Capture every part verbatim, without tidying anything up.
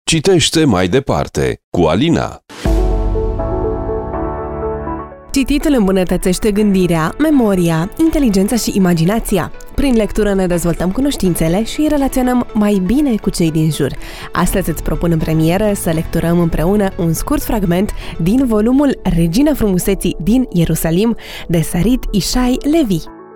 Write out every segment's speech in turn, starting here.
Citește mai departe cu Alina. Cititul îmbunătățește gândirea, memoria, inteligența și imaginația. Prin lectură ne dezvoltăm cunoștințele și îi relaționăm mai bine cu cei din jur. Astăzi îți propun în premieră să lecturăm împreună un scurt fragment din volumul Regina Frumuseții din Ierusalim de Sarit Ishai Levi.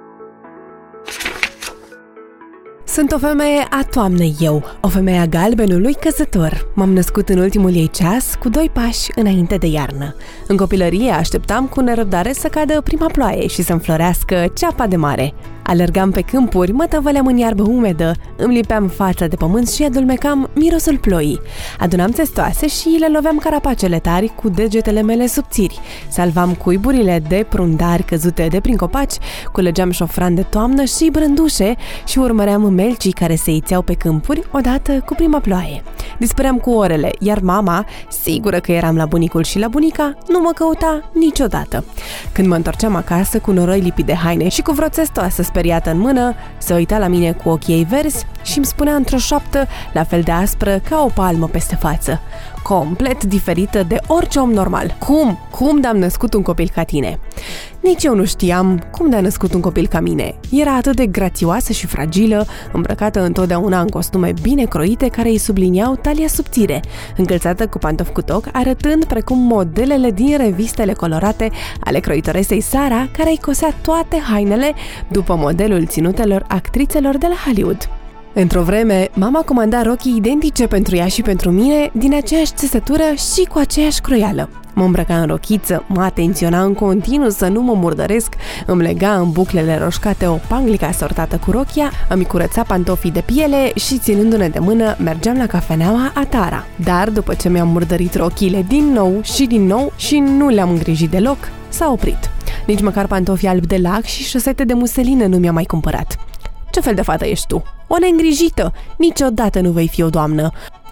Sunt o femeie a toamnei eu, o femeie a galbenului căzător. M-am născut în ultimul ei ceas, cu doi pași înainte de iarnă. În copilărie așteptam cu nerăbdare să cadă prima ploaie și să înflorească ceapa de mare. Alergam pe câmpuri, mă tăvăleam în iarbă umedă, îmi lipeam fața de pământ și adulmecam mirosul ploii. Adunam țestoase și le loveam carapacele tari cu degetele mele subțiri. Salvam cuiburile de prundari căzute de prin copaci, culegeam șofran de toamnă și brândușe și urmăream melcii care se ițeau pe câmpuri odată cu prima ploaie. Dispăream cu orele, iar mama, sigură că eram la bunicul și la bunica, nu mă căuta niciodată. Când mă întorceam acasă cu noroi lipit de haine și cu vreo țestoasă speriată în mână, se uita la mine cu ochii ei verzi și îmi spunea într-o șoaptă la fel de aspră ca o palmă peste față: complet diferită de orice om normal. Cum? Cum de-am născut un copil ca tine? Nici eu nu știam cum de-a născut un copil ca mine. Era atât de grațioasă și fragilă, îmbrăcată întotdeauna în costume bine croite care îi subliniau talia subțire, încălțată cu pantofi cu toc, arătând precum modelele din revistele colorate ale croitoresei Sara, care îi cosea toate hainele după modelul ținutelor actrițelor de la Hollywood. Într-o vreme, mama comanda rochii identice pentru ea și pentru mine, din aceeași țesătură și cu aceeași croială. Mă îmbrăca în rochiță, mă atenționa în continuu să nu mă murdăresc, îmi lega în buclele roșcate o panglică asortată cu rochia, îmi curăța pantofii de piele și, ținându-ne de mână, mergeam la cafeneaua Atara. Dar, după ce mi-am murdărit rochile din nou și din nou și nu le-am îngrijit deloc, s-a oprit. Nici măcar pantofi albi de lac și șosete de muselină nu mi-a mai cumpărat. Ce fel de fată ești tu? O neîngrijită! Niciodată nu vei fi o doamnă!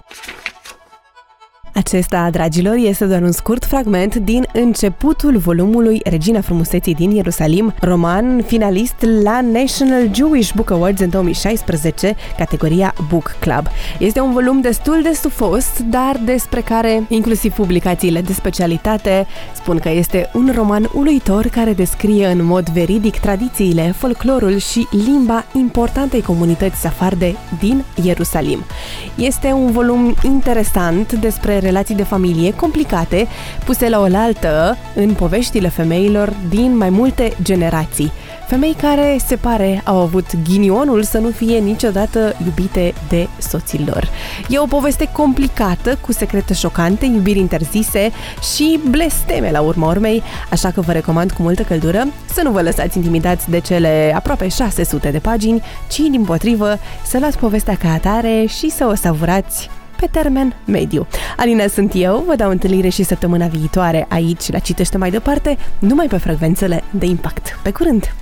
Acesta, dragilor, este doar un scurt fragment din începutul volumului Regina Frumuseții din Ierusalim, roman finalist la National Jewish Book Awards în două mii șaisprezece, categoria Book Club. Este un volum destul de stufos, dar despre care inclusiv publicațiile de specialitate spun că este un roman uluitor care descrie în mod veridic tradițiile, folclorul și limba importantei comunități safarde din Ierusalim. Este un volum interesant despre relații de familie complicate, puse la oaltă în poveștile femeilor din mai multe generații. Femei care, se pare, au avut ghinionul să nu fie niciodată iubite de soții lor. E o poveste complicată, cu secrete șocante, iubiri interzise și blesteme la urma urmei, așa că vă recomand cu multă căldură să nu vă lăsați intimidați de cele aproape șase sute de pagini, ci, dimpotrivă, să luați povestea ca atare și să o savurați pe termen mediu. Alina sunt eu, vă dau întâlnire și săptămâna viitoare aici la Citește mai departe, numai pe frecvențele de impact. Pe curând!